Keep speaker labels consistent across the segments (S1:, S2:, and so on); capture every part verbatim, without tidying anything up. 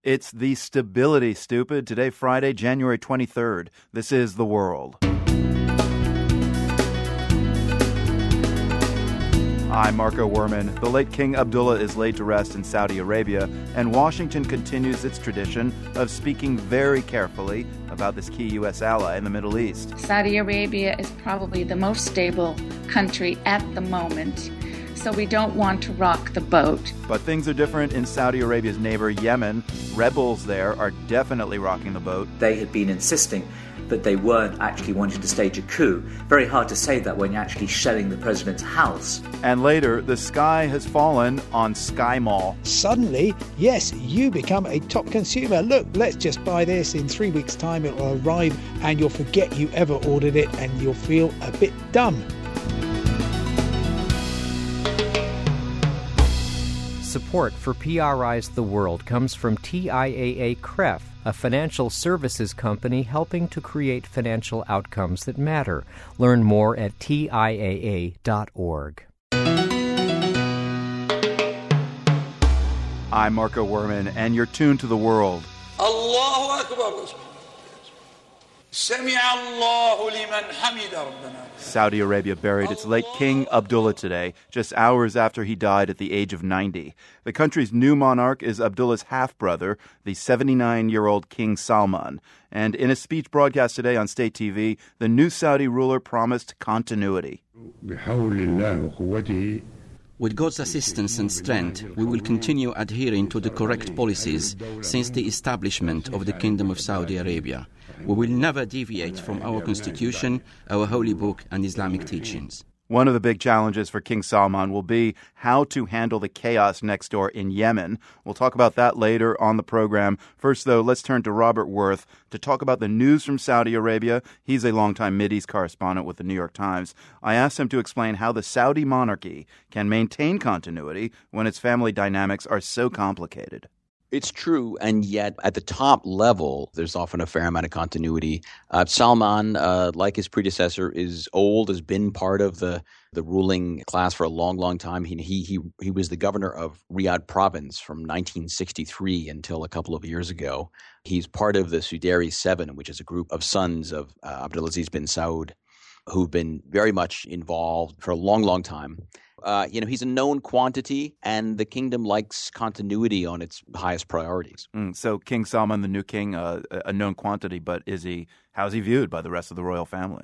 S1: It's the stability, stupid. Today, Friday, January twenty-third. This is The World. I'm Marco Werman. The late King Abdullah is laid to rest in Saudi Arabia, and Washington continues its tradition of speaking very carefully about this key U S ally in the Middle East.
S2: Saudi Arabia is probably the most stable country at the moment, so we don't want to rock the boat.
S1: But things are different in Saudi Arabia's neighbor, Yemen. Rebels there are definitely rocking the boat.
S3: They had been insisting that they weren't actually wanting to stage a coup. Very hard to say that when you're actually shelling the president's house.
S1: And later, the sky has fallen on Sky Mall.
S4: Suddenly, yes, you become a top consumer. Look, let's just buy this. In three weeks' time, it will arrive and you'll forget you ever ordered it and you'll feel a bit dumb.
S5: Support for P R I's The World comes from T I A A C R E F, a financial services company helping to create financial outcomes that matter. Learn more at T I A A dot org.
S1: I'm Marco Werman, and you're tuned to The World.
S6: Allahu Akbar.
S1: Saudi Arabia buried its late King Abdullah today, just hours after he died at the age of ninety. The country's new monarch is Abdullah's half-brother, the seventy-nine-year-old King Salman. And in a speech broadcast today on state T V, the new Saudi ruler promised continuity.
S7: With God's assistance and strength, we will continue adhering to the correct policies since the establishment of the Kingdom of Saudi Arabia. We will never deviate from our constitution, our holy book, and Islamic teachings.
S1: One of the big challenges for King Salman will be how to handle the chaos next door in Yemen. We'll talk about that later on the program. First, though, let's turn to Robert Worth to talk about the news from Saudi Arabia. He's a longtime Mideast correspondent with the New York Times. I asked him to explain how the Saudi monarchy can maintain continuity when its family dynamics are so complicated.
S8: It's true, and yet at the top level, there's often a fair amount of continuity. Uh, Salman, uh, like his predecessor, is old, has been part of the, the ruling class for a long, long time. He, he he he was the governor of Riyadh province from nineteen sixty-three until a couple of years ago. He's part of the Suderi Seven, which is a group of sons of uh, Abdulaziz bin Saud, who've been very much involved for a long, long time. Uh, you know, he's a known quantity, and the kingdom likes continuity on its highest priorities.
S1: Mm, so King Salman, the new king, uh, a known quantity, but is he? How's he viewed by the rest of the royal family?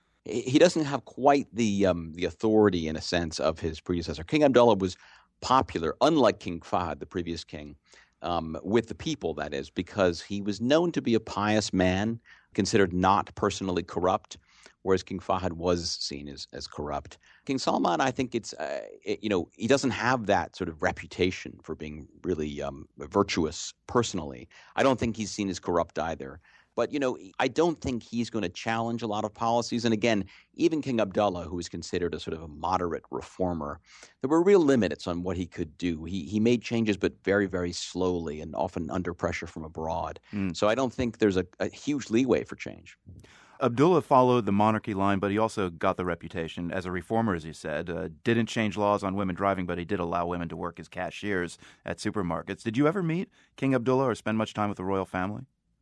S8: He doesn't have quite the um, the authority, in a sense, of his predecessor. King Abdullah was popular, unlike King Fahd, the previous king, um, with the people, that is, because he was known to be a pious man, considered not personally corrupt, whereas King Fahd was seen as, as corrupt. King Salman, I think it's, uh, it, you know, he doesn't have that sort of reputation for being really um, virtuous personally. I don't think he's seen as corrupt either. But, you know, I don't think he's going to challenge a lot of policies. And again, even King Abdullah, who is considered a sort of a moderate reformer, there were real limits on what he could do. He he made changes, but very, very slowly and often under pressure from abroad. Mm. So I don't think there's a, a huge leeway for change.
S1: Abdullah followed the monarchy line, but he also got the reputation as a reformer, as you said. Uh, didn't change laws on women driving, but he did allow women to work as cashiers at supermarkets. Did you ever meet King Abdullah or spend much time with the royal family?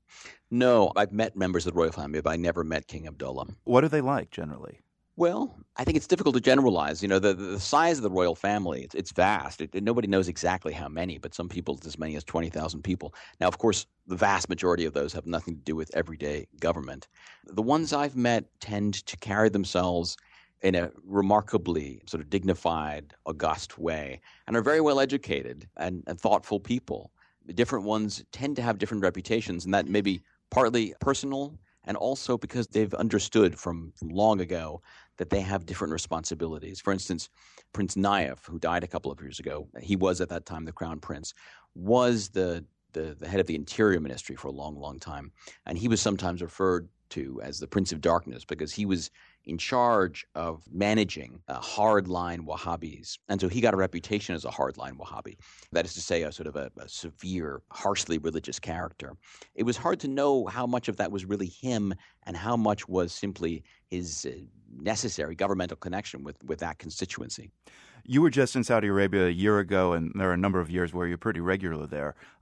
S8: No, I've met members of the royal family, but I never met King Abdullah.
S1: What are they like generally?
S8: Well, I think it's difficult to generalize. You know, the the size of the royal family, it's, it's vast. It, nobody knows exactly how many, but some people it's as many as twenty thousand people. Now, of course, the vast majority of those have nothing to do with everyday government. The ones I've met tend to carry themselves in a remarkably sort of dignified, august way, and are very well educated and, and thoughtful people. The different ones tend to have different reputations, and that may be partly personal and also because they've understood from, from long ago that they have different responsibilities. For instance, Prince Nayef, who died a couple of years ago, he was at that time the crown prince, was the, the, the head of the Interior Ministry for a long, long time. And he was sometimes referred to as the Prince of Darkness because he was in charge of managing uh, hardline Wahhabis. And so he got a reputation as a hardline Wahhabi. That is to say, a sort of a, a severe, harshly religious character. It was hard to know how much of that was really him and how much was simply his uh, necessary governmental connection with, with that constituency.
S1: You were just in Saudi Arabia a year ago, and there are a number of years where you're pretty regular there.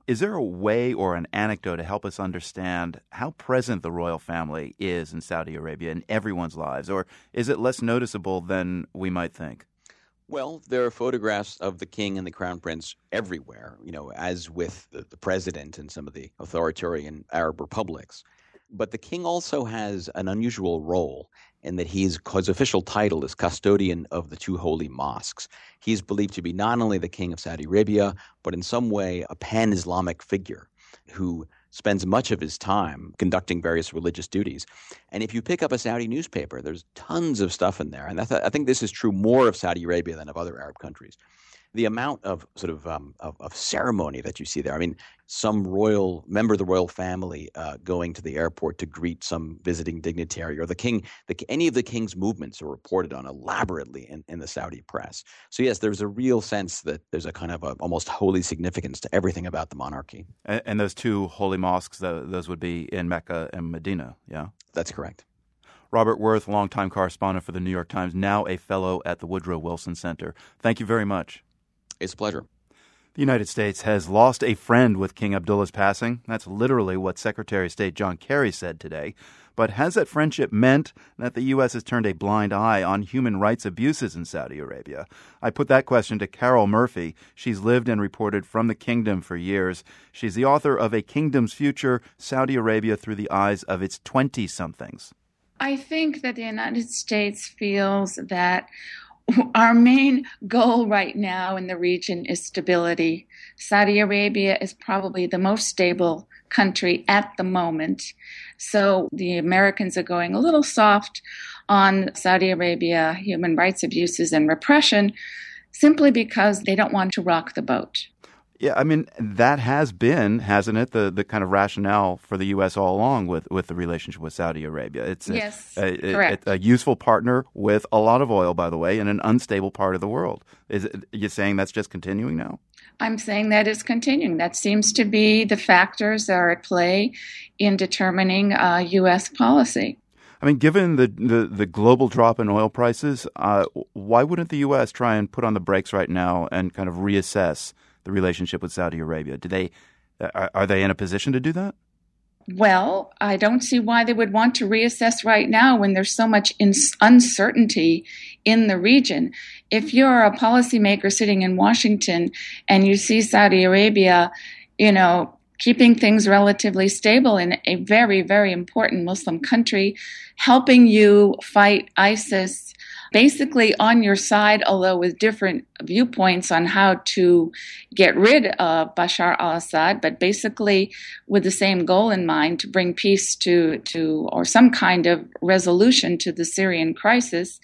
S1: Is there a way or an anecdote to help us understand how present the royal family is in Saudi Arabia in everyone's lives, or is it less noticeable than we might think?
S8: Well, there are photographs of the king and the crown prince everywhere, you know, as with the, the president in some of the authoritarian Arab republics. But the king also has an unusual role in that he's, his official title is custodian of the two holy mosques. He's believed to be not only the king of Saudi Arabia, but in some way a pan-Islamic figure who spends much of his time conducting various religious duties. And if you pick up a Saudi newspaper, there's tons of stuff in there. And I, th- I think this is true more of Saudi Arabia than of other Arab countries. The amount of sort of, um, of of ceremony that you see there. I mean, some royal member of the royal family uh, going to the airport to greet some visiting dignitary, or the king. The, any of the king's movements are reported on elaborately in, in the Saudi press. So yes, there's a real sense that there's a kind of a, almost holy significance to everything about the monarchy.
S1: And, and those two holy mosques, those would be in Mecca and Medina, yeah?
S8: That's correct.
S1: Robert Worth, longtime correspondent for the New York Times, now a fellow at the Woodrow Wilson Center. Thank you very much.
S8: It's a pleasure.
S1: The United States has lost a friend with King Abdullah's passing. That's literally what Secretary of State John Kerry said today. But has that friendship meant that the U S has turned a blind eye on human rights abuses in Saudi Arabia? I put that question to Carol Murphy. She's lived and reported from the kingdom for years. She's the author of A Kingdom's Future, Saudi Arabia Through the Eyes of Its twenty-somethings.
S2: I think that the United States feels that our main goal right now in the region is stability. Saudi Arabia is probably the most stable country at the moment. So the Americans are going a little soft on Saudi Arabia human rights abuses and repression simply because they don't want to rock the boat.
S1: Yeah, I mean, that has been, hasn't it, the, the kind of rationale for the U S all along with, with the relationship with Saudi Arabia. It's a,
S2: yes,
S1: a,
S2: correct.
S1: A, a useful partner with a lot of oil, by the way, in an unstable part of the world. Is it, you're saying that's just continuing now?
S2: I'm saying that is continuing. That seems to be the factors that are at play in determining uh, U S policy.
S1: I mean, given the, the, the global drop in oil prices, uh, why wouldn't the U S try and put on the brakes right now and kind of reassess the relationship with Saudi Arabia? Do they are, are they in a position to do that?
S2: Well, I don't see why they would want to reassess right now when there's so much ins- uncertainty in the region. If you're a policymaker sitting in Washington and you see Saudi Arabia, you know, keeping things relatively stable in a very, very important Muslim country, helping you fight ISIS, basically on your side, although with different viewpoints on how to get rid of Bashar al-Assad, but basically with the same goal in mind, to bring peace to, to or some kind of resolution to the Syrian crisis.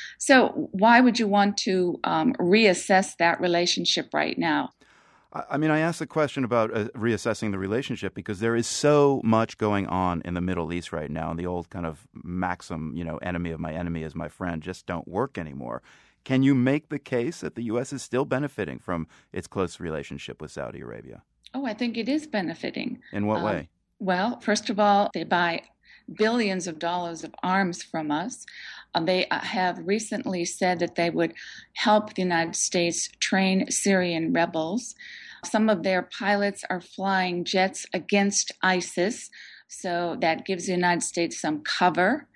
S2: So why would you want to um, reassess that relationship right now?
S1: I mean, I asked the question about uh, reassessing the relationship because there is so much going on in the Middle East right now, and the old kind of maxim, you know, enemy of my enemy is my friend, just don't work anymore. Can you make the case that the U S is still benefiting from its close relationship with Saudi Arabia?
S2: Oh, I think it is benefiting.
S1: In what
S2: um,
S1: way?
S2: Well, first of all, they buy billions of dollars of arms from us. Uh, they have recently said that they would help the United States train Syrian rebels. Some of their pilots are flying jets against ISIS, so that gives the United States some cover.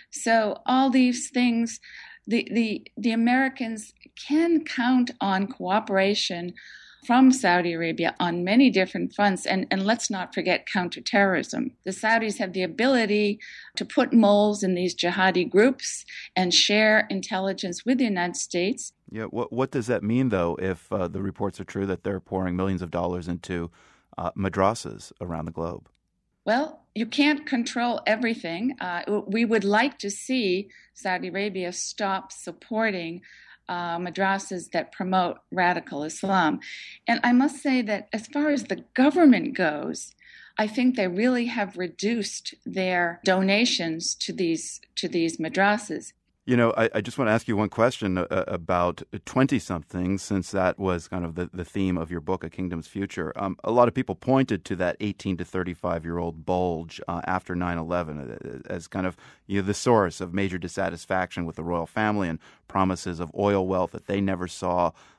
S2: So all these things, the, the, the Americans can count on cooperation from Saudi Arabia on many different fronts. And, and let's not forget counterterrorism. The Saudis have the ability to put moles in these jihadi groups and share intelligence with the United States.
S1: Yeah, what what does that mean, though, if uh, the reports are true that they're pouring millions of dollars into uh, madrasas around the globe?
S2: Well, you can't control everything. Uh, we would like to see Saudi Arabia stop supporting uh, madrasas that promote radical Islam. And I must say that as far as the government goes, I think they really have reduced their donations to these to these madrasas.
S1: You know, I, I just want to ask you one question uh, about twenty-somethings, since that was kind of the, the theme of your book, A Kingdom's Future. Um, a lot of people pointed to that eighteen to thirty-five-year-old bulge uh, after nine eleven as kind of, you know, the source of major dissatisfaction with the royal family and promises of oil wealth that they never saw.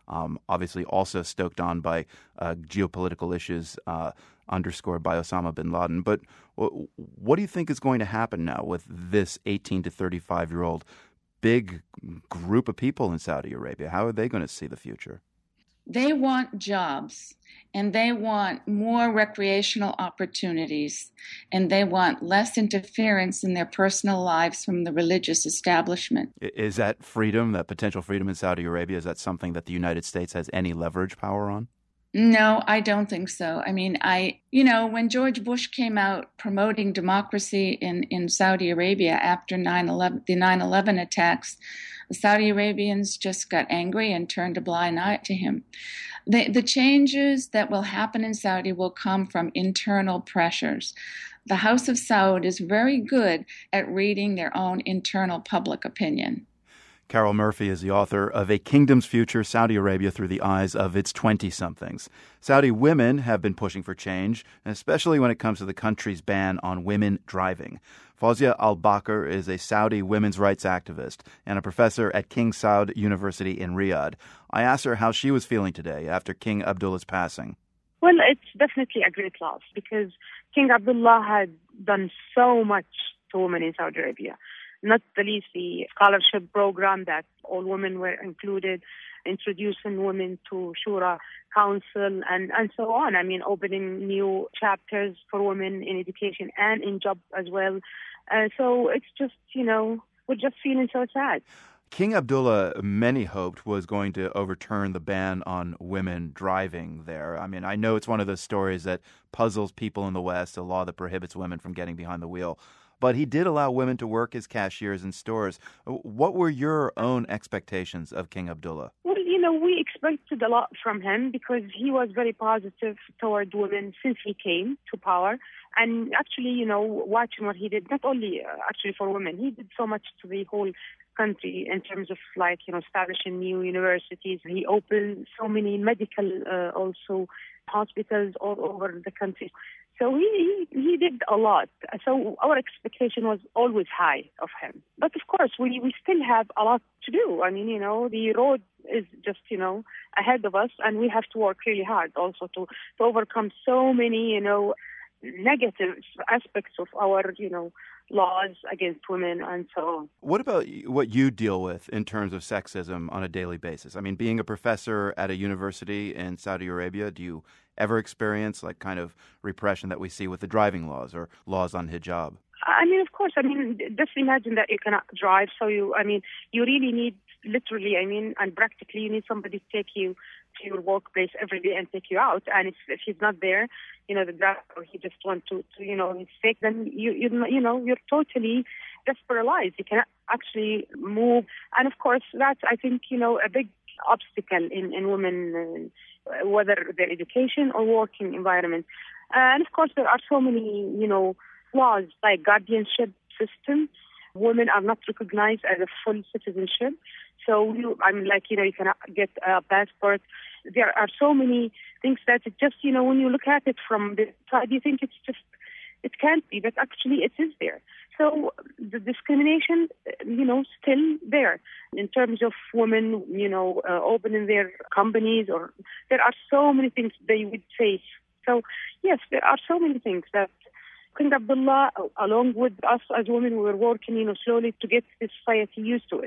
S1: um, obviously also stoked on by uh, geopolitical issues uh, underscored by Osama bin Laden. But w- what do you think is going to happen now with this eighteen to thirty-five-year-old big group of people in Saudi Arabia? How are they going to see the future?
S2: They want jobs, and they want more recreational opportunities, and they want less interference in their personal lives from the religious establishment.
S1: Is that freedom, that potential freedom in Saudi Arabia, is that something that the United States has any leverage power on?
S2: No, I don't think so. I mean, I, you know, when George Bush came out promoting democracy in, in Saudi Arabia after nine eleven, the nine eleven attacks, the Saudi Arabians just got angry and turned a blind eye to him. The, the changes that will happen in Saudi will come from internal pressures. The House of Saud is very good at reading their own internal public opinion.
S1: Carol Murphy is the author of A Kingdom's Future, Saudi Arabia Through the Eyes of Its twenty-somethings. Saudi women have been pushing for change, especially when it comes to the country's ban on women driving. Fawzia Al-Bakr is a Saudi women's rights activist and a professor at King Saud University in Riyadh. I asked her how she was feeling today after King Abdullah's passing.
S9: Well, it's definitely a great loss because King Abdullah had done so much to women in Saudi Arabia. Not the least the scholarship program that all women were included, introducing women to Shura Council and, and so on. I mean, opening new chapters for women in education and in job as well. Uh, so it's just, you know, we're just feeling so sad.
S1: King Abdullah, many hoped, was going to overturn the ban on women driving there. I mean, I know it's one of those stories that puzzles people in the West, a law that prohibits women from getting behind the wheel. But he did allow women to work as cashiers in stores. What were your own expectations of King Abdullah?
S9: Well, you know, we expected a lot from him because he was very positive toward women since he came to power. And actually, you know, watching what he did, not only uh, actually for women, he did so much to the whole country in terms of like, you know, establishing new universities. He opened so many medical uh, also hospitals all over the country. So he, he he did a lot. So our expectation was always high of him. But of course, we, we still have a lot to do. I mean, you know, the road is just, you know, ahead of us, and we have to work really hard also to, to overcome so many, you know, negative aspects of our, you know, laws against women and so on.
S1: What about what you deal with in terms of sexism on a daily basis? I mean, being a professor at a university in Saudi Arabia, do you ever experience like kind of repression that we see with the driving laws or laws on hijab?
S9: I mean, of course. I mean, just imagine that you cannot drive. So you, I mean, you really need, literally, I mean, and practically, you need somebody to take you to your workplace every day and take you out. And if, if he's not there, you know, the driver, or he just wants to, to, you know, he's sick, then you, you, you know, you're totally just paralyzed. You cannot actually move. And of course, that's, I think, you know, a big obstacle in, in women, uh, whether their education or working environment. Uh, and of course, there are so many, you know, laws like guardianship system. Women are not recognized as a full citizenship. So, you, I mean, like, you know, you cannot get a passport. There are so many things that it just, you know, when you look at it from the side, you think it's just, it can't be, but actually it is there. So the discrimination, you know, still there in terms of women, you know, uh, opening their companies, or there are so many things they would face. So, yes, there are so many things that King Abdullah, along with us as women, we were working, you know, slowly to get the society used to it.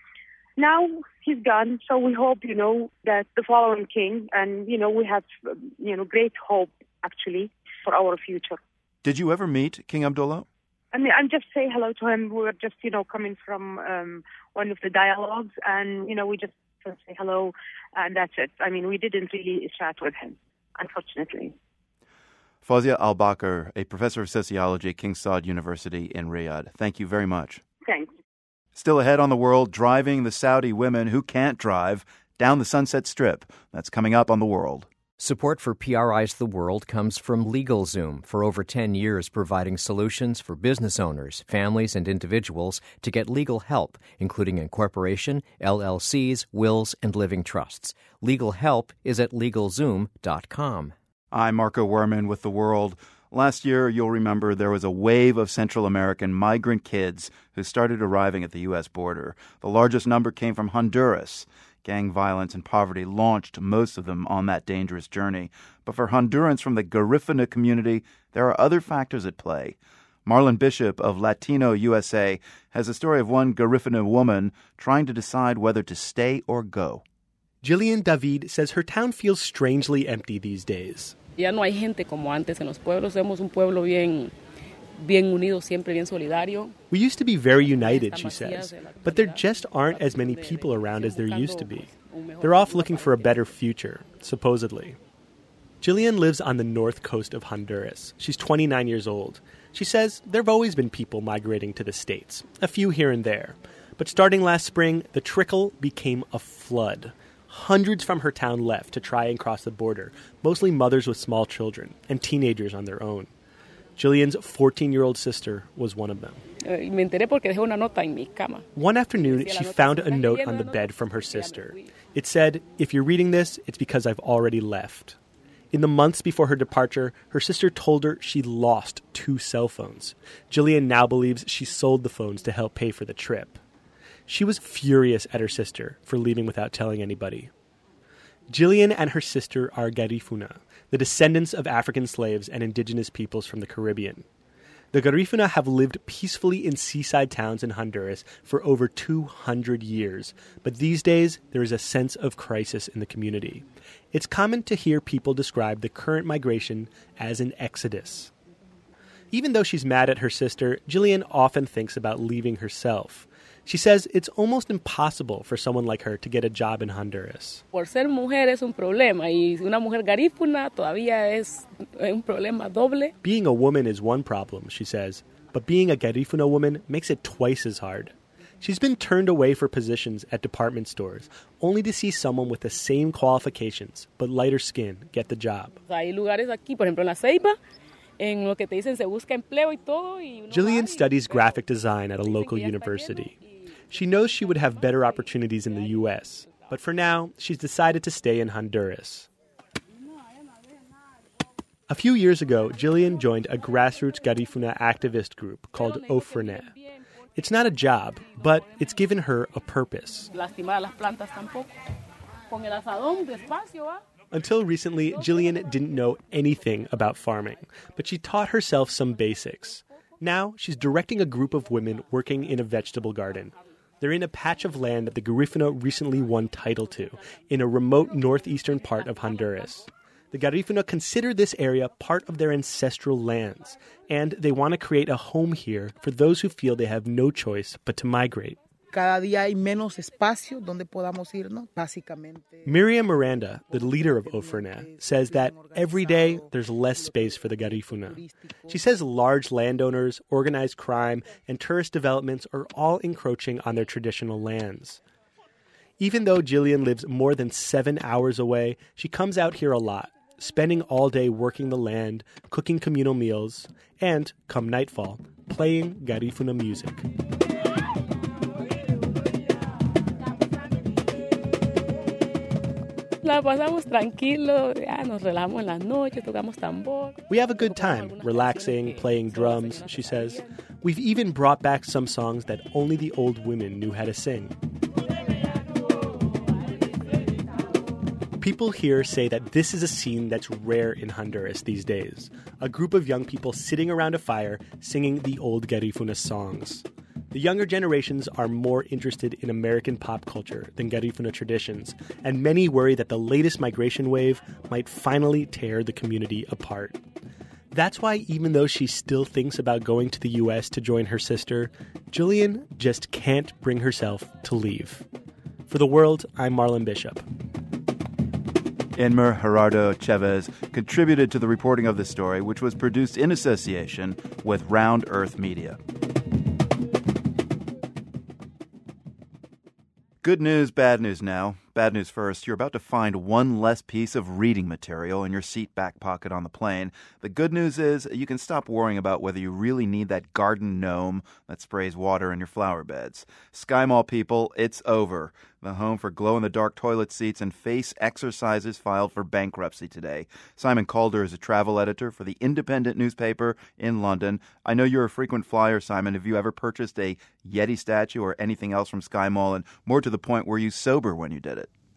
S9: Now he's gone, so we hope, you know, that the following king, and, you know, we have, you know, great hope, actually, for our future.
S1: Did you ever meet King Abdullah?
S9: I mean, I'm just saying hello to him. We were just, you know, coming from um, one of the dialogues, and, you know, we just say hello, and that's it. I mean, we didn't really chat with him, unfortunately.
S1: Fawzia Al-Bakr, a professor of sociology at King Saud University in Riyadh. Thank you very much.
S9: Thanks.
S1: Still ahead on The World, driving the Saudi women who can't drive down the Sunset Strip. That's coming up on The World.
S5: Support for P R I's The World comes from LegalZoom, for over ten years providing solutions for business owners, families, and individuals to get legal help, including incorporation, L L Cs, wills, and living trusts. Legal help is at LegalZoom dot com.
S1: I'm Marco Werman with The World. Last year, you'll remember there was a wave of Central American migrant kids who started arriving at the U S border. The largest number came from Honduras. Gang violence and poverty launched most of them on that dangerous journey. But for Hondurans from the Garifuna community, there are other factors at play. Marlon Bishop of Latino U S A has a story of one Garifuna woman trying to decide whether to stay or go.
S10: Jillian David says her town feels strangely empty these days.
S11: Ya no hay gente como antes en los pueblos. Somos un pueblo bien, bien unido, siempre bien solidario.
S10: We used to be very united, she says, but there just aren't as many people around as there used to be. They're off looking for a better future, supposedly. Jillian lives on the north coast of Honduras. She's twenty-nine years old. She says there have always been people migrating to the States, a few here and there. But starting last spring, the trickle became a flood. Hundreds from her town left to try and cross the border, mostly mothers with small children and teenagers on their own. Jillian's fourteen-year-old sister was one of them. One afternoon, she found a note on the bed from her sister. It said, "If you're reading this, it's because I've already left." In the months before her departure, her sister told her she lost two cell phones. Jillian now believes she sold the phones to help pay for the trip. She was furious at her sister for leaving without telling anybody. Jillian and her sister are Garifuna, the descendants of African slaves and indigenous peoples from the Caribbean. The Garifuna have lived peacefully in seaside towns in Honduras for over two hundred years, but these days there is a sense of crisis in the community. It's common to hear people describe the current migration as an exodus. Even though she's mad at her sister, Jillian often thinks about leaving herself. She says it's almost impossible for someone like her to get a job in Honduras.
S11: Por ser mujer es un problema, y una mujer garífuna todavía es un problema doble.
S10: Being a woman is one problem, she says, but being a Garifuna woman makes it twice as hard. She's been turned away for positions at department stores, only to see someone with the same qualifications but lighter skin get the job.
S11: Hay lugares aquí, por ejemplo, en La Ceiba, en lo que te dicen se busca empleo y todo.
S10: Jillian studies graphic design at a local university. She knows she would have better opportunities in the U S, but for now, she's decided to stay in Honduras. A few years ago, Jillian joined a grassroots Garifuna activist group called Ofrene. It's not a job, but it's given her a purpose. Until recently, Jillian didn't know anything about farming, but she taught herself some basics. Now, she's directing a group of women working in a vegetable garden. They're in a patch of land that the Garifuna recently won title to, in a remote northeastern part of Honduras. The Garifuna consider this area part of their ancestral lands, and they want to create a home here for those who feel they have no choice but to migrate.
S12: Cada día hay menos espacio donde podamos irnos, básicamente.
S10: Miriam Miranda, the leader of Ofrene, says that every day there's less space for the Garifuna. She says large landowners, organized crime, and tourist developments are all encroaching on their traditional lands. Even though Jillian lives more than seven hours away, she comes out here a lot, spending all day working the land, cooking communal meals, and, come nightfall, playing Garifuna music.
S11: La pasamos tranquilo, ya nos relajamos en las noches, tocamos tambor.
S10: We have a good time, relaxing, playing drums, she says. We've even brought back some songs that only the old women knew how to sing. People here say that this is a scene that's rare in Honduras these days. A group of young people sitting around a fire singing the old Garifuna songs. The younger generations are more interested in American pop culture than Garifuna traditions, and many worry that the latest migration wave might finally tear the community apart. That's why even though she still thinks about going to the U S to join her sister, Jillian just can't bring herself to leave. For The World, I'm Marlon Bishop.
S1: Enmer Gerardo Chavez contributed to the reporting of this story, which was produced in association with Round Earth Media. Good news, bad news now. Bad news first. You're about to find one less piece of reading material in your seat back pocket on the plane. The good news is you can stop worrying about whether you really need that garden gnome that sprays water in your flower beds. Sky Mall people, it's over. The home for glow-in-the-dark toilet seats and face exercises filed for bankruptcy today. Simon Calder is a travel editor for the Independent newspaper in London. I know you're a frequent flyer, Simon. Have you ever purchased a Yeti statue or anything else from Sky Mall? And more to the point, were you sober when you did it?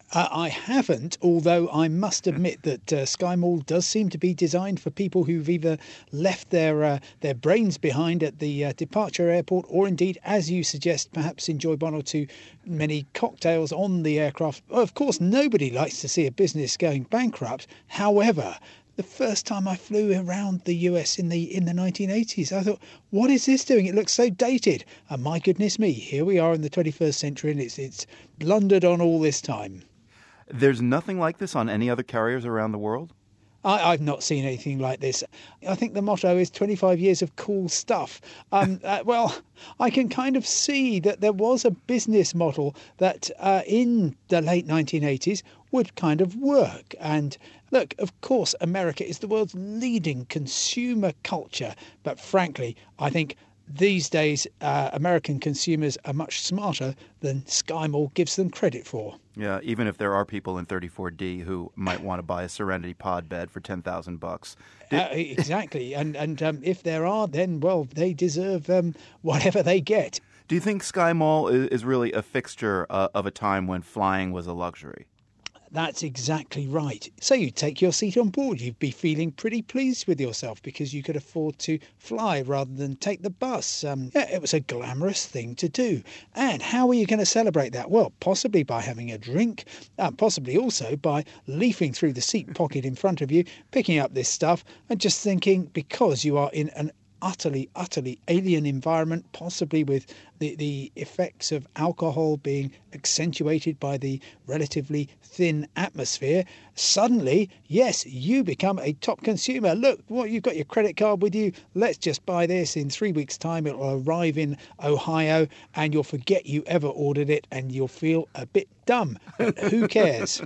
S4: Uh, I haven't, although I must admit that uh, Sky Mall does seem to be designed for people who've either left their uh, their brains behind at the uh, departure airport, or indeed, as you suggest, perhaps enjoy one or two many cocktails on the aircraft. Of course, nobody likes to see a business going bankrupt. However, the first time I flew around the U S in the in the nineteen eighties, I thought, what is this doing? It looks so dated. And my goodness me, here we are in the twenty-first century, and it's it's blundered on all this time.
S1: There's nothing like this on any other carriers around the world?
S4: I, I've not seen anything like this. I think the motto is twenty-five years of cool stuff. Um, uh, well, I can kind of see that there was a business model that uh, in the late nineteen eighties would kind of work. And look, of course, America is the world's leading consumer culture. But frankly, I think these days, uh, American consumers are much smarter than Sky Mall gives them credit for.
S1: Yeah, even if there are people in thirty-four D who might want to buy a Serenity pod bed for ten thousand bucks. Did...
S4: Uh, exactly. And and um, if there are, then, well, they deserve um, whatever they get.
S1: Do you think Sky Mall is, is really a fixture uh, of a time when flying was a luxury?
S4: That's exactly right. So you take your seat on board, you'd be feeling pretty pleased with yourself because you could afford to fly rather than take the bus. Um, yeah, it was a glamorous thing to do. And how are you going to celebrate that? Well, possibly by having a drink, uh, possibly also by leafing through the seat pocket in front of you, picking up this stuff and just thinking, because you are in an utterly, utterly alien environment, possibly with the, the effects of alcohol being accentuated by the relatively thin atmosphere, suddenly, yes, you become a top consumer. Look, what, you've got your credit card with you. Let's just buy this. In three weeks' time, it will arrive in Ohio, and you'll forget you ever ordered it, and you'll feel a bit dumb. But who cares?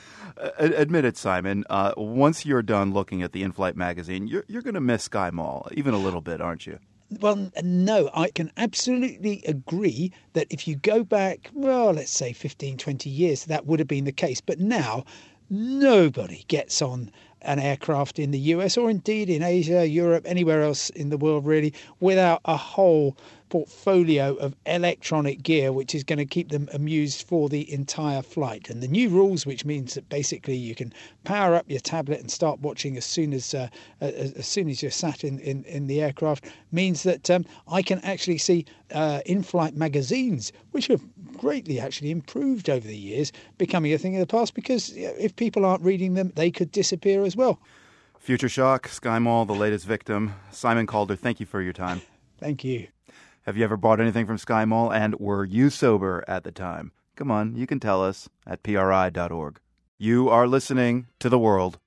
S1: Admit it, Simon. Uh, once you're done looking at the in-flight magazine, you're, you're going to miss Sky Mall, even a little bit, aren't you?
S4: Well, no, I can absolutely agree that if you go back, well, let's say fifteen, twenty years, that would have been the case. But now, nobody gets on an aircraft in the U S or indeed in Asia, Europe, anywhere else in the world, really, without a whole portfolio of electronic gear which is going to keep them amused for the entire flight. And the new rules, which means that basically you can power up your tablet and start watching as soon as uh, as, as soon as you're sat in, in, in the aircraft, means that um, I can actually see uh, in-flight magazines, which have greatly actually improved over the years, becoming a thing of the past, because if people aren't reading them, they could disappear as well.
S1: Future Shock, Sky Mall, the latest victim. Simon Calder, thank you for your time.
S4: Thank you.
S1: Have you ever bought anything from Sky Mall, and were you sober at the time? Come on, you can tell us at P R I dot org. You are listening to The World.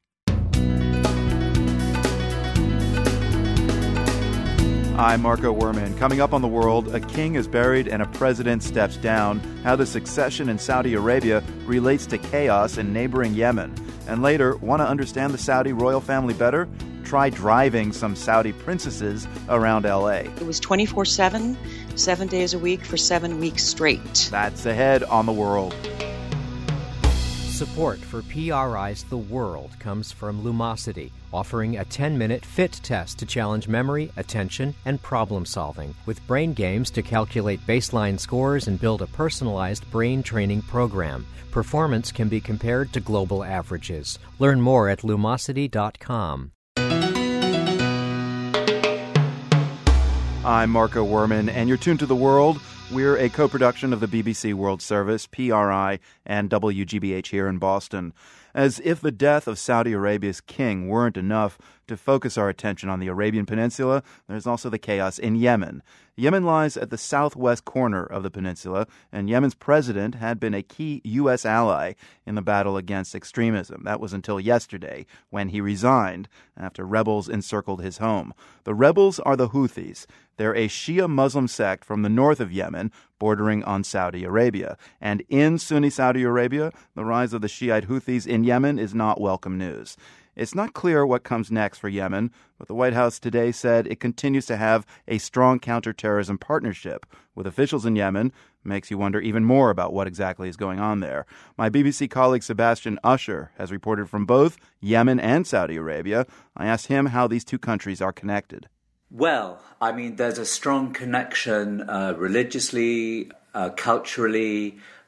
S1: I'm Marco Werman. Coming up on The World, a king is buried and a president steps down, how the succession in Saudi Arabia relates to chaos in neighboring Yemen. And later, want to understand the Saudi royal family better? Try driving some Saudi princesses around L A.
S13: It was twenty-four seven, seven days a week for seven weeks straight.
S1: That's ahead on The World.
S5: Support for P R I's The World comes from Lumosity, offering a ten-minute fit test to challenge memory, attention, and problem-solving, with brain games to calculate baseline scores and build a personalized brain training program. Performance can be compared to global averages. Learn more at lumosity dot com.
S1: I'm Marco Werman, and you're tuned to The World. We're a co-production of the B B C World Service, P R I, and W G B H here in Boston. As if the death of Saudi Arabia's king weren't enough to focus our attention on the Arabian Peninsula, there's also the chaos in Yemen. Yemen lies at the southwest corner of the peninsula, and Yemen's president had been a key U S ally in the battle against extremism. That was until yesterday, when he resigned after rebels encircled his home. The rebels are the Houthis. They're a Shia Muslim sect from the north of Yemen, bordering on Saudi Arabia. And in Sunni Saudi Arabia, the rise of the Shiite Houthis in Yemen is not welcome news. It's not clear what comes next for Yemen, but the White House today said it continues to have a strong counterterrorism partnership with officials in Yemen. Makes you wonder even more about what exactly is going on there. My B B C colleague Sebastian Usher has reported from both Yemen and Saudi Arabia. I asked him how these two countries are connected.
S3: Well, I mean, there's a strong connection uh, religiously, uh, culturally,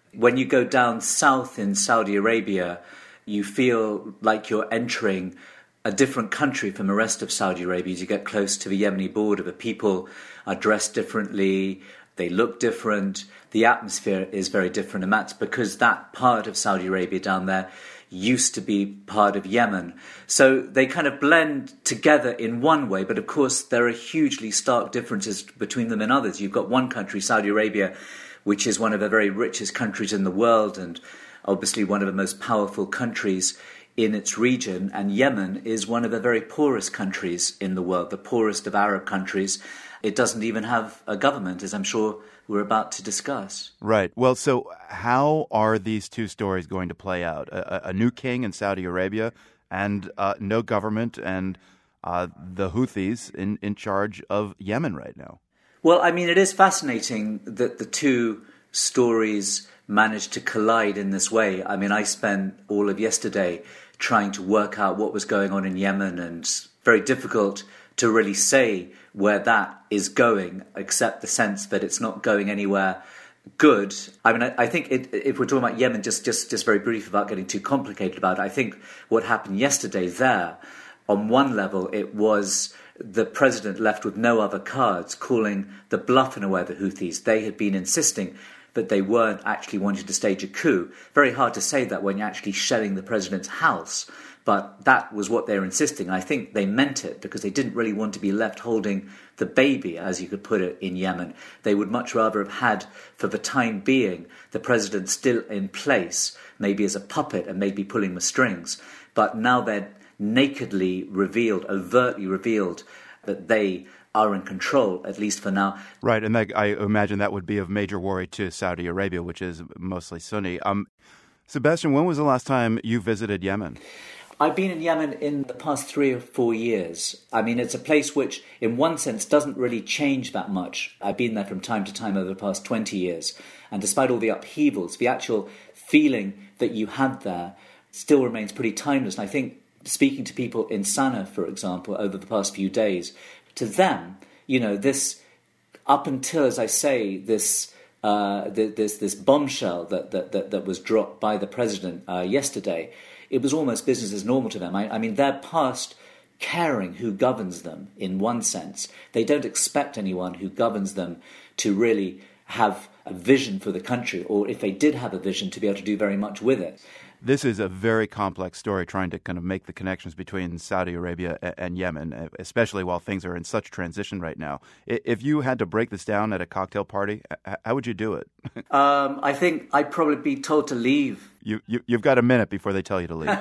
S3: When you go down south in Saudi Arabia, you feel like you're entering a different country from the rest of Saudi Arabia. As you get close to the Yemeni border, the people are dressed differently, they look different, the atmosphere is very different, and that's because that part of Saudi Arabia down there used to be part of Yemen. So they kind of blend together in one way, but of course there are hugely stark differences between them and others. You've got one country, Saudi Arabia, which is one of the very richest countries in the world and obviously one of the most powerful countries in its region, and Yemen is one of the very poorest countries in the world, the poorest of Arab countries. It doesn't even have a government, as I'm sure we're about to discuss.
S1: Right. Well, so how are these two stories going to play out? A, a new king in Saudi Arabia and uh, no government and uh, the Houthis in, in charge of Yemen right now.
S3: Well, I mean, it is fascinating that the two stories managed to collide in this way. I mean, I spent all of yesterday trying to work out what was going on in Yemen, and it's very difficult to really say where that is going, except the sense that it's not going anywhere good. I mean, I, I think it, if we're talking about Yemen, just, just, just very brief without getting too complicated about it, I think what happened yesterday there, on one level, it was the president left with no other cards, calling the bluff in a way of the Houthis. They had been insisting that they weren't actually wanting to stage a coup. Very hard to say that when you're actually shelling the president's house. But that was what they were insisting. I think they meant it because they didn't really want to be left holding the baby, as you could put it, in Yemen. They would much rather have had, for the time being, the president still in place, maybe as a puppet and maybe pulling the strings. But now they're nakedly revealed, overtly revealed, that they are in control, at least for now.
S1: Right, and that, I imagine that would be of major worry to Saudi Arabia, which is mostly Sunni. Um, Sebastian, when was the last time you visited Yemen?
S3: I've been in Yemen in the past three or four years. I mean, it's a place which, in one sense, doesn't really change that much. I've been there from time to time over the past twenty years. And despite all the upheavals, the actual feeling that you had there still remains pretty timeless. And I think, speaking to people in Sana'a, for example, over the past few days, to them, you know, this, up until, as I say, this uh, this this bombshell that, that, that, that was dropped by the president uh, yesterday, it was almost business as normal to them. I, I mean, they're past caring who governs them, in one sense. They don't expect anyone who governs them to really have a vision for the country, or if they did have a vision, to be able to do very much with it.
S1: This is a very complex story, trying to kind of make the connections between Saudi Arabia and Yemen, especially while things are in such transition right now. If you had to break this down at a cocktail party, how would you do it?
S3: um, I think I'd probably be told to leave.
S1: You, you, you've got a minute before they tell you to leave.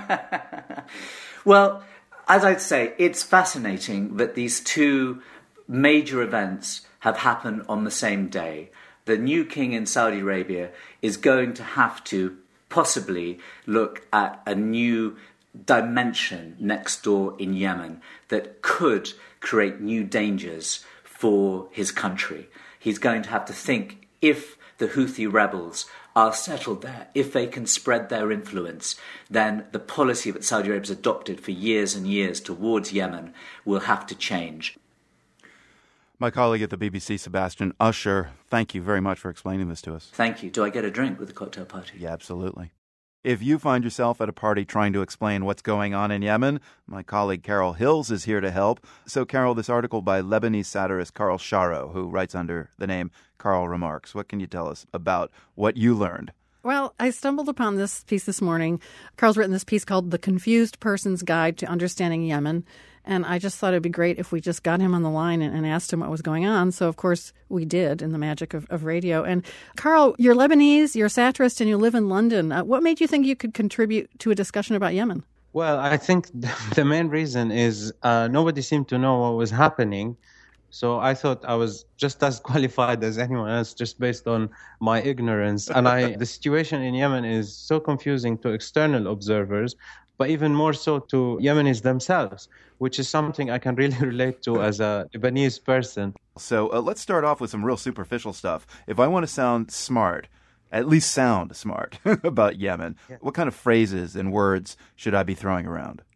S3: Well, as I'd say, it's fascinating that these two major events have happened on the same day. The new king in Saudi Arabia is going to have to possibly look at a new dimension next door in Yemen that could create new dangers for his country. He's going to have to think, if the Houthi rebels are settled there, if they can spread their influence, then the policy that Saudi Arabia has adopted for years and years towards Yemen will have to change.
S1: My colleague at the B B C, Sebastian Usher, thank you very much for explaining this to us.
S3: Thank you. Do I get a drink with the cocktail party?
S1: Yeah, absolutely. If you find yourself at a party trying to explain what's going on in Yemen, my colleague Carol Hills is here to help. So, Carol, this article by Lebanese satirist Carl Sharo, who writes under the name Carl Remarks, what can you tell us about what you learned?
S14: Well, I stumbled upon this piece this morning. Carl's written this piece called The Confused Person's Guide to Understanding Yemen. And I just thought it'd be great if we just got him on the line and, and asked him what was going on. So, of course, we did in the magic of, of radio. And, Carl, you're Lebanese, you're a satirist, and you live in London. Uh, what made you think you could contribute to a discussion about Yemen?
S15: Well, I think the main reason is uh, nobody seemed to know what was happening. So I thought I was just as qualified as anyone else, just based on my ignorance. And I, the situation in Yemen is so confusing to external observers, but even more so to Yemenis themselves, which is something I can really relate to as a Lebanese person.
S1: So uh, let's start off with some real superficial stuff. If I want to sound smart, at least sound smart about Yemen, yeah. What kind of phrases and words should I be throwing around?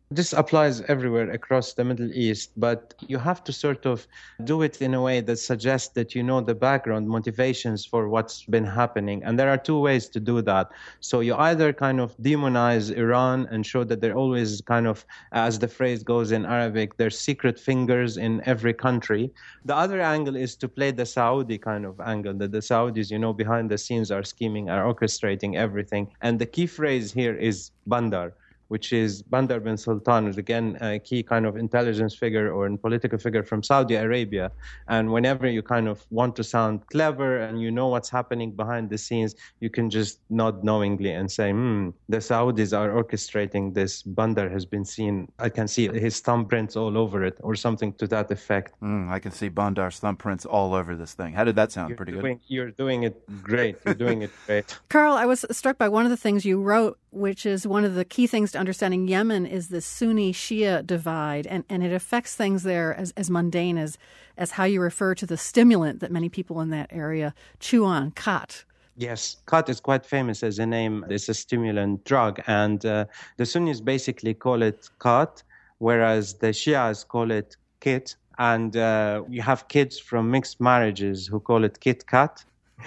S15: This applies everywhere across the Middle East, but you have to sort of do it in a way that suggests that you know the background motivations for what's been happening. And there are two ways to do that. So you either kind of demonize Iran and show that they're always kind of, as the phrase goes in Arabic, there's secret fingers in every country. The other angle is to play the Saudi kind of angle, that the Saudis, you know, behind the scenes are scheming, are orchestrating everything. And the key phrase here is Bandar, which is Bandar bin Sultan, who's again a key kind of intelligence figure or political figure from Saudi Arabia. And whenever you kind of want to sound clever and you know what's happening behind the scenes, you can just nod knowingly and say, hmm, the Saudis are orchestrating this. Bandar has been seen. I can see his thumbprints all over it, or something to that effect.
S1: Mm, I can see Bandar's thumbprints all over this thing. How did that sound?
S15: You're
S1: Pretty
S15: doing,
S1: good.
S15: You're doing it great. You're doing it great.
S14: Carl, I was struck by one of the things you wrote, which is one of the key things to understanding Yemen is the Sunni-Shia divide, and, and it affects things there as, as mundane as, as how you refer to the stimulant that many people in that area chew on, khat.
S15: Yes, khat is quite famous as a name. It's a stimulant drug, and uh, the Sunnis basically call it khat, whereas the Shias call it kit, and uh, you have kids from mixed marriages who call it Kit Kat.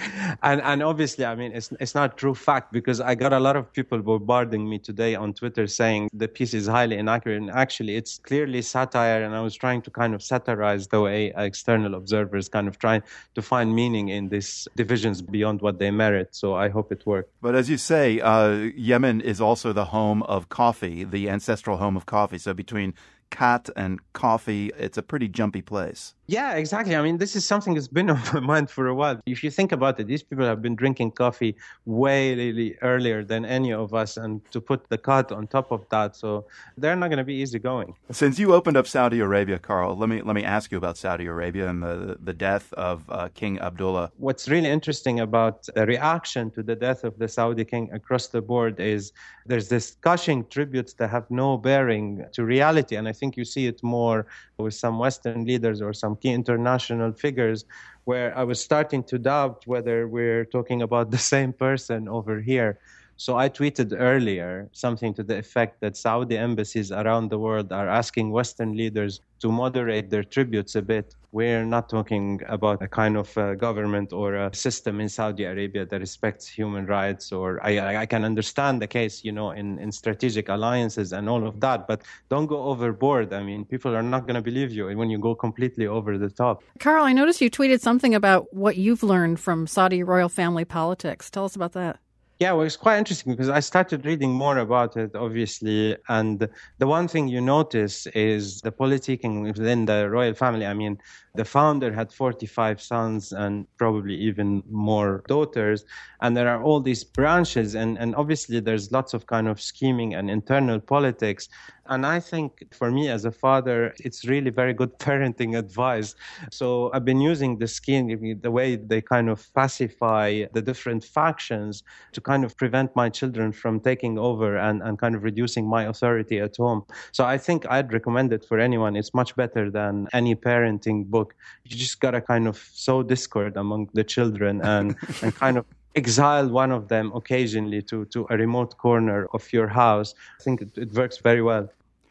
S15: And and obviously, I mean, it's it's not true fact, because I got a lot of people bombarding me today on Twitter saying the piece is highly inaccurate. And actually, it's clearly satire. And I was trying to kind of satirize the way external observers kind of trying to find meaning in these divisions beyond what they merit. So I hope it worked.
S1: But as you say, uh, Yemen is also the home of coffee, the ancestral home of coffee. So between khat and coffee, it's a pretty jumpy place.
S15: Yeah, exactly. I mean, this is something that's been on my mind for a while. If you think about it, these people have been drinking coffee way really earlier than any of us, and to put the khat on top of that, so they're not going to be easy going.
S1: Since you opened up Saudi Arabia, Carl, let me let me ask you about Saudi Arabia and the the death of uh, King Abdullah.
S15: What's really interesting about the reaction to the death of the Saudi king across the board is there's this gushing tributes that have no bearing to reality, and I think you see it more with some Western leaders or some key international figures, where I was starting to doubt whether we're talking about the same person over here. So I tweeted earlier something to the effect that Saudi embassies around the world are asking Western leaders to moderate their tributes a bit. We're not talking about a kind of uh, government or a system in Saudi Arabia that respects human rights, or I, I can understand the case, you know, in, in strategic alliances and all of that, but don't go overboard. I mean, people are not going to believe you when you go completely over the top.
S14: Carl, I noticed you tweeted something about what you've learned from Saudi royal family politics. Tell us about that.
S15: Yeah, well, it's quite interesting because I started reading more about it, obviously. And the one thing you notice is the politicking within the royal family. I mean, the founder had forty-five sons and probably even more daughters. And there are all these branches. And, and obviously, there's lots of kind of scheming and internal politics. And I think for me as a father, it's really very good parenting advice. So I've been using the scheme, the way they kind of pacify the different factions to kind of prevent my children from taking over and, and kind of reducing my authority at home. So I think I'd recommend it for anyone. It's much better than any parenting book. You just got to kind of sow discord among the children and, and kind of exile one of them occasionally to, to a remote corner of your house. I think it, it works very well.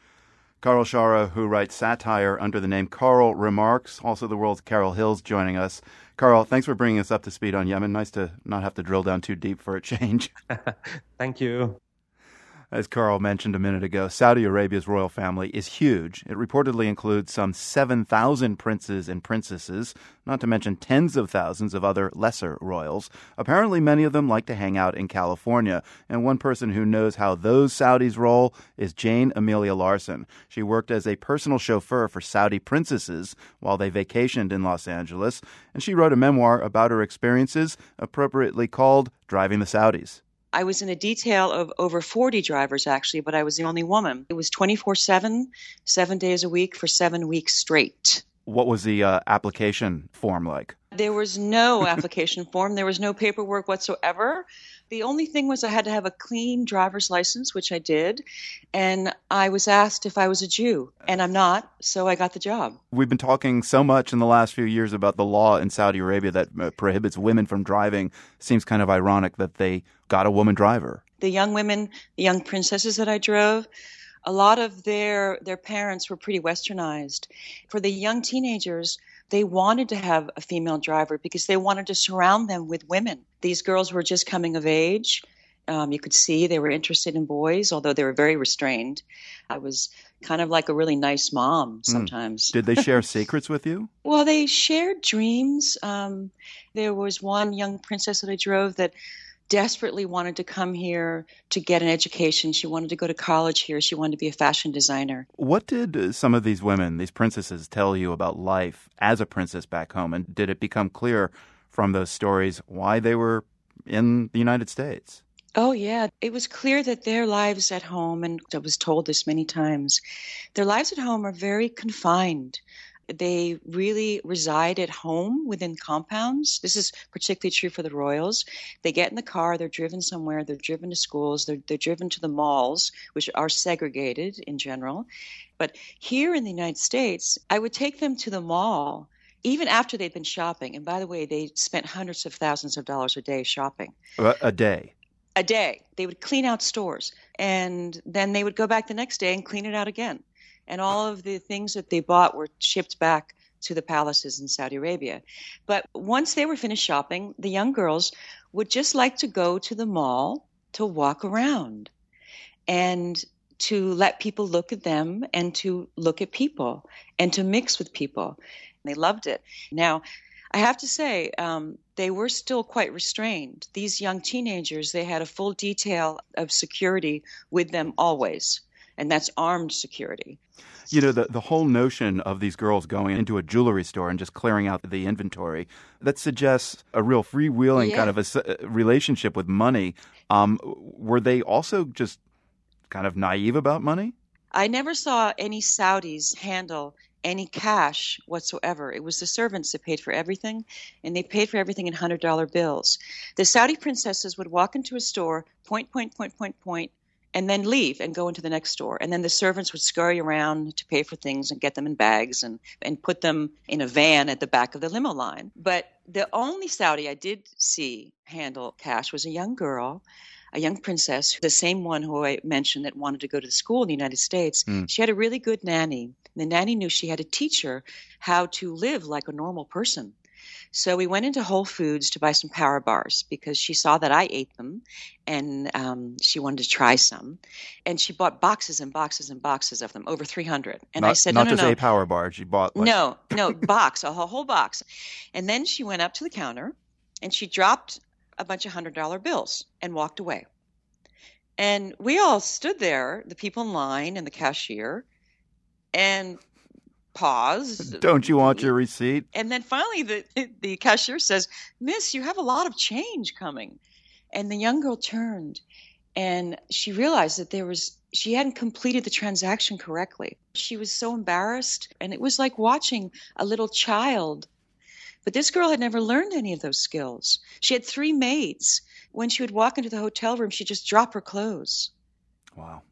S1: Carl Shara, who writes satire under the name Carl Remarks, also the world's Carol Hills, joining us. Carl, thanks for bringing us up to speed on Yemen. Nice to not have to drill down too deep for a change.
S15: Thank you.
S1: As Carl mentioned a minute ago, Saudi Arabia's royal family is huge. It reportedly includes some seven thousand princes and princesses, not to mention tens of thousands of other lesser royals. Apparently, many of them like to hang out in California, and one person who knows how those Saudis roll is Jane Amelia Larson. She worked as a personal chauffeur for Saudi princesses while they vacationed in Los Angeles, and she wrote a memoir about her experiences, appropriately called Driving the Saudis.
S13: I was in a detail of over forty drivers, actually, but I was the only woman. It was twenty-four seven, seven days a week for seven weeks straight.
S1: What was the uh, application form like?
S13: There was no application form. There was no paperwork whatsoever. The only thing was I had to have a clean driver's license, which I did, and I was asked if I was a Jew, and I'm not, so I got the job.
S1: We've been talking so much in the last few years about the law in Saudi Arabia that uh, prohibits women from driving. Seems kind of ironic that they got a woman driver.
S13: The young women, the young princesses that I drove, a lot of their their parents were pretty westernized. For the young teenagers, they wanted to have a female driver because they wanted to surround them with women. These girls were just coming of age. Um, you could see they were interested in boys, although they were very restrained. I was kind of like a really nice mom sometimes.
S1: Mm. Did they share secrets with you?
S13: Well, they shared dreams. Um, there was one young princess that I drove that desperately wanted to come here to get an education. She wanted to go to college here. She wanted to be a fashion designer.
S1: What did uh, some of these women, these princesses, tell you about life as a princess back home? And did it become clear from those stories why they were in the United States?
S13: Oh, yeah. It was clear that their lives at home, and I was told this many times, their lives at home are very confined. They really reside at home within compounds. This is particularly true for the royals. They get in the car, they're driven somewhere, they're driven to schools, they're, they're driven to the malls, which are segregated in general. But here in the United States, I would take them to the mall even after they'd been shopping. And by the way, they spent hundreds of thousands of dollars a day shopping.
S1: A day?
S13: A day. They would clean out stores. And then they would go back the next day and clean it out again. And all of the things that they bought were shipped back to the palaces in Saudi Arabia. But once they were finished shopping, the young girls would just like to go to the mall to walk around and to let people look at them and to look at people and to mix with people. And they loved it. Now, I have to say, um, they were still quite restrained. These young teenagers, they had a full detail of security with them always. And that's armed security.
S1: You know, the, the whole notion of these girls going into a jewelry store and just clearing out the inventory, that suggests a real freewheeling yeah. kind of a, a relationship with money. Um, were they also just kind of naive about money?
S13: I never saw any Saudis handle any cash whatsoever. It was the servants that paid for everything, and they paid for everything in one hundred dollar bills. The Saudi princesses would walk into a store, point, point, point, point, point, and then leave and go into the next store. And then the servants would scurry around to pay for things and get them in bags and, and put them in a van at the back of the limo line. But the only Saudi I did see handle cash was a young girl, a young princess, the same one who I mentioned that wanted to go to school in the United States. Mm. She had a really good nanny. The nanny knew she had to teach her how to live like a normal person. So we went into Whole Foods to buy some power bars because she saw that I ate them, and um, she wanted to try some. And she bought boxes and boxes and boxes of them, over three hundred. And
S1: not,
S13: I said,
S1: not
S13: no, no,
S1: just
S13: no.
S1: a power bar. She bought like...
S13: No, no, box, a whole, whole box. And then she went up to the counter, and she dropped a bunch of one hundred dollar bills and walked away. And we all stood there, the people in line and the cashier, and paused.
S1: Don't you want your receipt?
S13: And then finally the the cashier says, "Miss, you have a lot of change coming." And the young girl turned and she realized that there was she hadn't completed the transaction correctly. She was so embarrassed, and it was like watching a little child. But this girl had never learned any of those skills. She had three maids. When she would walk into the hotel room, she'd just drop her clothes.
S1: Wow.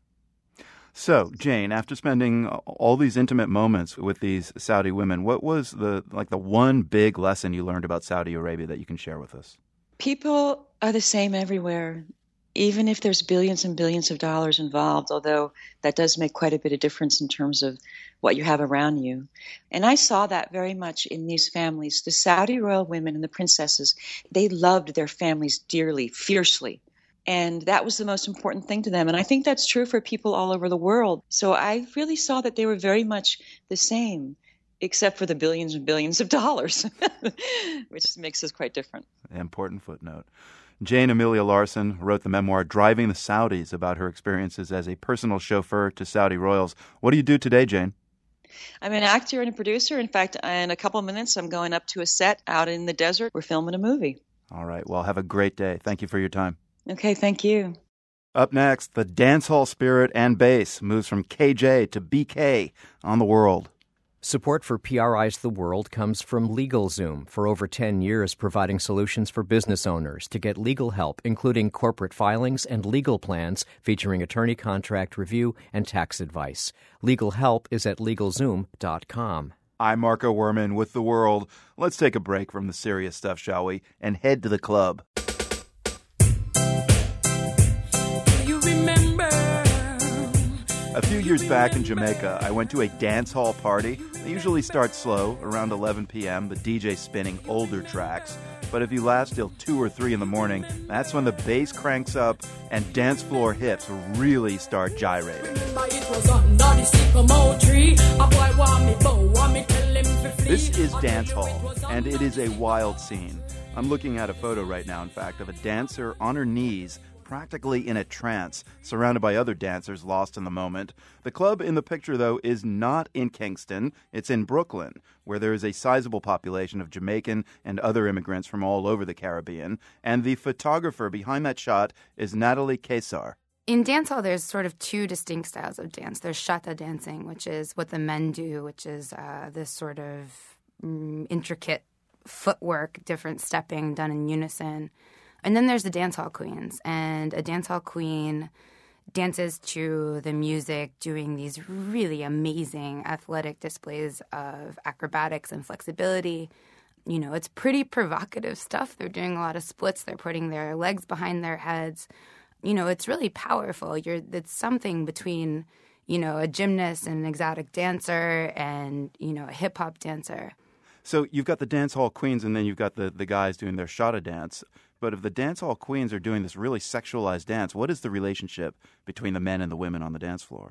S1: So, Jane, after spending all these intimate moments with these Saudi women, what was the like the one big lesson you learned about Saudi Arabia that you can share with us?
S13: People are the same everywhere, even if there's billions and billions of dollars involved, although that does make quite a bit of difference in terms of what you have around you. And I saw that very much in these families. The Saudi royal women and the princesses, they loved their families dearly, fiercely. And that was the most important thing to them. And I think that's true for people all over the world. So I really saw that they were very much the same, except for the billions and billions of dollars, which makes us quite different.
S1: Important footnote. Jane Amelia Larson wrote the memoir Driving the Saudis about her experiences as a personal chauffeur to Saudi royals. What do you do today, Jane?
S13: I'm an actor and a producer. In fact, in a couple of minutes, I'm going up to a set out in the desert. We're filming a movie.
S1: All right. Well, have a great day. Thank you for your time.
S13: Okay, thank you.
S1: Up next, the dancehall spirit and bass moves from K J to B K on the world.
S5: Support for P R I's The World comes from LegalZoom, for over ten years providing solutions for business owners to get legal help, including corporate filings and legal plans featuring attorney contract review and tax advice. Legal help is at LegalZoom dot com.
S1: I'm Marco Werman with The World. Let's take a break from the serious stuff, shall we, and head to the club. A few years back in Jamaica, I went to a dance hall party. They usually start slow, around eleven p.m., the D J spinning older tracks. But if you last till two or three in the morning, that's when the bass cranks up and dance floor hips really start gyrating. This is dance hall, and it is a wild scene. I'm looking at a photo right now, in fact, of a dancer on her knees, practically in a trance, surrounded by other dancers lost in the moment. The club in the picture, though, is not in Kingston. It's in Brooklyn, where there is a sizable population of Jamaican and other immigrants from all over the Caribbean. And the photographer behind that shot is Natalie Kesar.
S16: In dancehall, there's sort of two distinct styles of dance. There's shata dancing, which is what the men do, which is uh, this sort of mm, intricate footwork, different stepping done in unison. And then there's the dancehall queens, and a dancehall queen dances to the music, doing these really amazing athletic displays of acrobatics and flexibility. You know, it's pretty provocative stuff. They're doing a lot of splits. They're putting their legs behind their heads. You know, it's really powerful. You're it's something between, you know, a gymnast and an exotic dancer and, you know, a hip-hop dancer.
S1: So you've got the dancehall queens, and then you've got the, the guys doing their shata dance. But if the dancehall queens are doing this really sexualized dance, what is the relationship between the men and the women on the dance floor?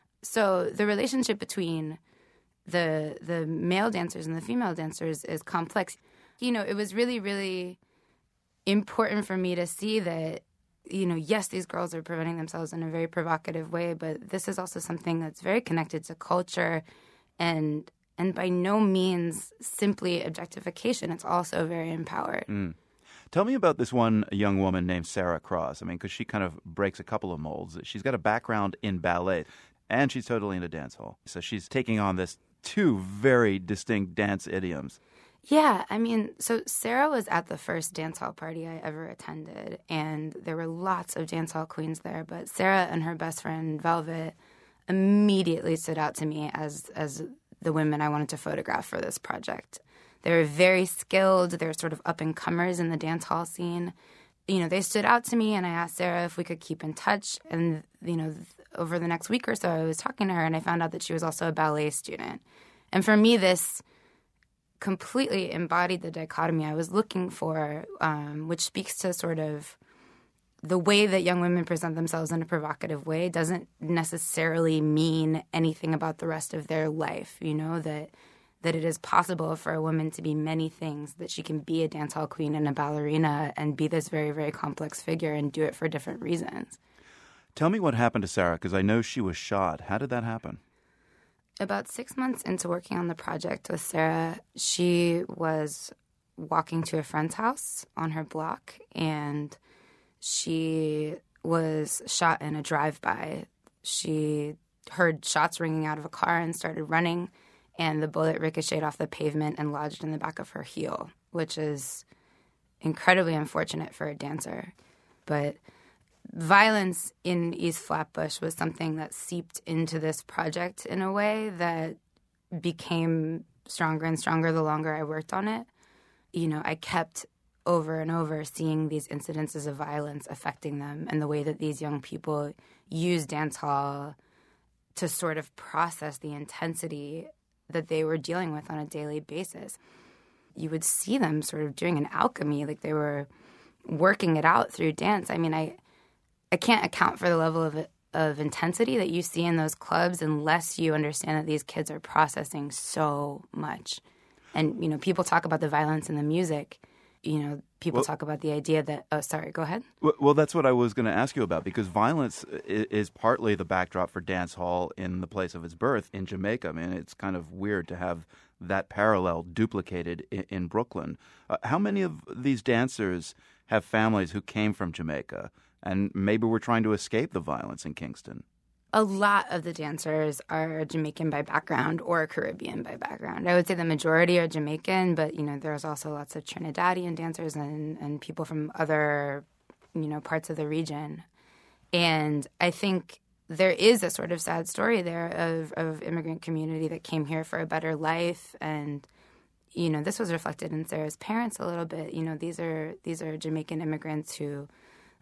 S16: So the relationship between the the male dancers and the female dancers is complex. You know, it was really, really important for me to see that, you know, yes, these girls are presenting themselves in a very provocative way, but this is also something that's very connected to culture and and by no means simply objectification. It's also very empowered.
S1: Mm. Tell me about this one young woman named Sarah Cross. I mean, because she kind of breaks a couple of molds. She's got a background in ballet, and she's totally into dance hall. So she's taking on this two very distinct dance idioms.
S16: Yeah, I mean, so Sarah was at the first dance hall party I ever attended, and there were lots of dance hall queens there, but Sarah and her best friend, Velvet, immediately stood out to me as as the women I wanted to photograph for this project. They were very skilled. They were sort of up-and-comers in the dance hall scene. You know, they stood out to me, and I asked Sarah if we could keep in touch. And, you know, over the next week or so, I was talking to her, and I found out that she was also a ballet student. And for me, this completely embodied the dichotomy I was looking for, um, which speaks to sort of the way that young women present themselves in a provocative way doesn't necessarily mean anything about the rest of their life, you know, that that it is possible for a woman to be many things, that she can be a dance hall queen and a ballerina and be this very, very complex figure and do it for different reasons.
S1: Tell me what happened to Sarah, because I know she was shot. How did that happen?
S16: About six months into working on the project with Sarah, she was walking to a friend's house on her block, and she was shot in a drive-by. She heard shots ringing out of a car and started running, and the bullet ricocheted off the pavement and lodged in the back of her heel, which is incredibly unfortunate for a dancer. But violence in East Flatbush was something that seeped into this project in a way that became stronger and stronger the longer I worked on it. You know, I kept over and over seeing these incidences of violence affecting them and the way that these young people use dance hall to sort of process the intensity that they were dealing with on a daily basis. You would see them sort of doing an alchemy, like they were working it out through dance. I mean, I I can't account for the level of of intensity that you see in those clubs unless you understand that these kids are processing so much. And, you know, people talk about the violence in the music. You know, people
S1: well,
S16: talk about the idea that, oh, sorry, go ahead.
S1: Well, that's what I was going to ask you about, because violence is, is partly the backdrop for dance hall in the place of its birth in Jamaica. I mean, it's kind of weird to have that parallel duplicated in, in Brooklyn. Uh, how many of these dancers have families who came from Jamaica and maybe were trying to escape the violence in Kingston?
S16: A lot of the dancers are Jamaican by background or Caribbean by background. I would say the majority are Jamaican, but, you know, there's also lots of Trinidadian dancers and, and people from other, you know, parts of the region. And I think there is a sort of sad story there of, of immigrant community that came here for a better life. And, you know, this was reflected in Sarah's parents a little bit. You know, these are these are Jamaican immigrants who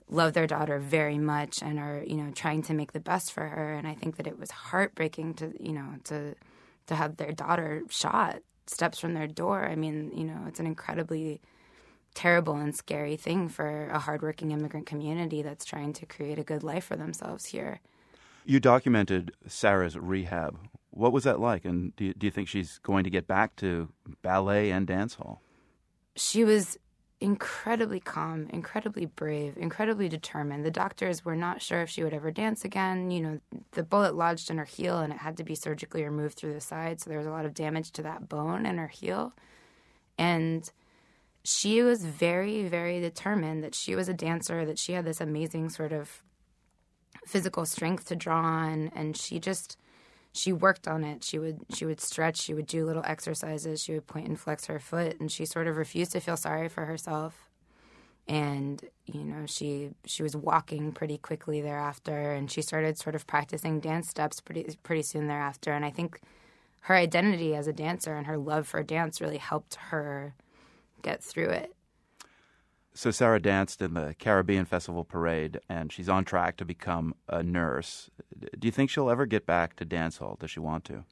S16: love their daughter very much and are, you know, trying to make the best for her. And I think that it was heartbreaking to, you know, to to have their daughter shot steps from their door. I mean, you know, it's an incredibly terrible and scary thing for a hardworking immigrant community that's trying to create a good life for themselves here.
S1: You documented Sarah's rehab. What was that like? And do you, do you think she's going to get back to ballet and dance hall?
S16: She was incredibly calm, incredibly brave, incredibly determined. The doctors were not sure if she would ever dance again. You know, the bullet lodged in her heel and it had to be surgically removed through the side, so there was a lot of damage to that bone in her heel. And she was very, very determined that she was a dancer, that she had this amazing sort of physical strength to draw on, and she just... She worked on it. She would she would stretch. She would do little exercises. She would point and flex her foot, and she sort of refused to feel sorry for herself. And you know, she she was walking pretty quickly thereafter, and she started sort of practicing dance steps pretty pretty soon thereafter. And I think her identity as a dancer and her love for dance really helped her get through it.
S1: So Sarah danced in the Caribbean Festival Parade, and she's on track to become a nurse. Do you think she'll ever get back to dance hall? Does she want to?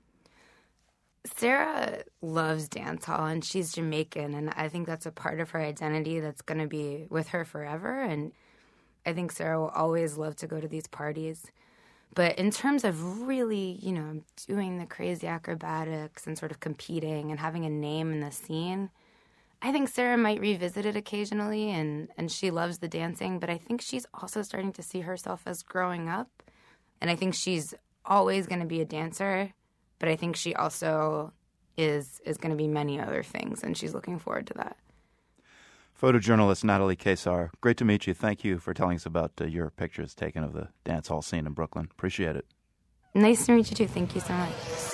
S16: Sarah loves dance hall, and she's Jamaican, and I think that's a part of her identity that's going to be with her forever. And I think Sarah will always love to go to these parties. But in terms of really, you know, doing the crazy acrobatics and sort of competing and having a name in the scene, I think Sarah might revisit it occasionally, and, and she loves the dancing, but I think she's also starting to see herself as growing up. And I think she's always going to be a dancer, but I think she also is is going to be many other things, and she's looking forward to that.
S1: Photojournalist Natalie Kesar, great to meet you. Thank you for telling us about uh, your pictures taken of the dance hall scene in Brooklyn. Appreciate it.
S16: Nice to meet you, too. Thank you so much.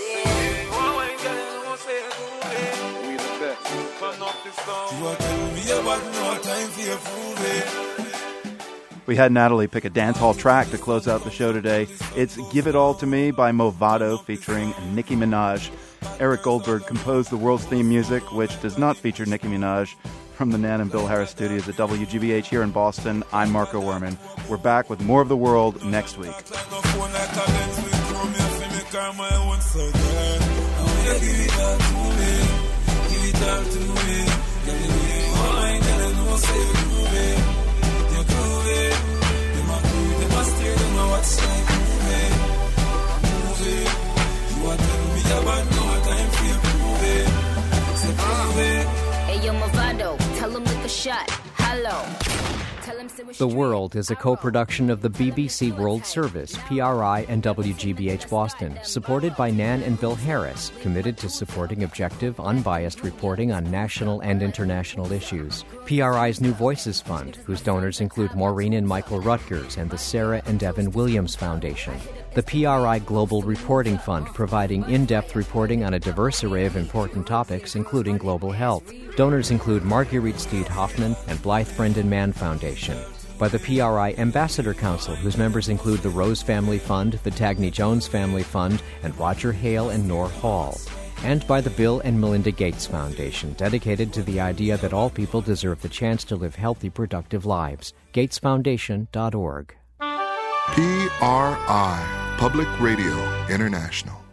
S1: We had Natalie pick a dance hall track to close out the show today. It's Give It All to Me by Movado featuring Nicki Minaj. Eric Goldberg composed the world's theme music, which does not feature Nicki Minaj. From the Nan and Bill Harris studios at W G B H here in Boston, I'm Marco Werman. We're back with more of the world next week.
S17: Hey, yo, Movado, tell him lick a shot. Hello.
S5: The World is a co-production of the B B C World Service, P R I, and W G B H Boston, supported by Nan and Bill Harris, committed to supporting objective, unbiased reporting on national and international issues. P R I's New Voices Fund, whose donors include Maureen and Michael Rutgers and the Sarah and Evan Williams Foundation. The P R I Global Reporting Fund, providing in-depth reporting on a diverse array of important topics, including global health. Donors include Marguerite Steed Hoffman and Blythe Brendan Mann Foundation. By the P R I Ambassador Council, whose members include the Rose Family Fund, the Tagney Jones Family Fund, and Roger Hale and Nor Hall. And by the Bill and Melinda Gates Foundation, dedicated to the idea that all people deserve the chance to live healthy, productive lives. gates foundation dot org.
S18: P R I, Public Radio International.